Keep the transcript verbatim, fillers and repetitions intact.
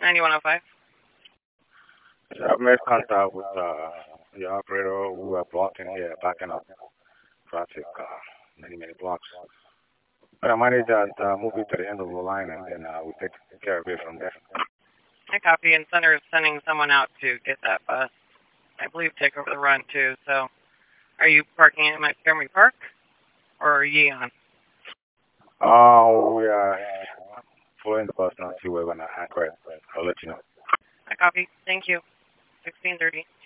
ninety-one oh five. I've made contact with uh, the operator who are blocking here, backing up traffic uh, many, many blocks. But I managed to uh, move it to the end of the line and then uh, we take care of it from there. I copy, and Center is sending someone out to get that bus. I believe take over the run too. So, are you parking at Montgomery Park or Yeon? Oh, we are following the bus now. See where we're going to anchor it. I'll let you know. I copy. Thank you. sixteen thirty.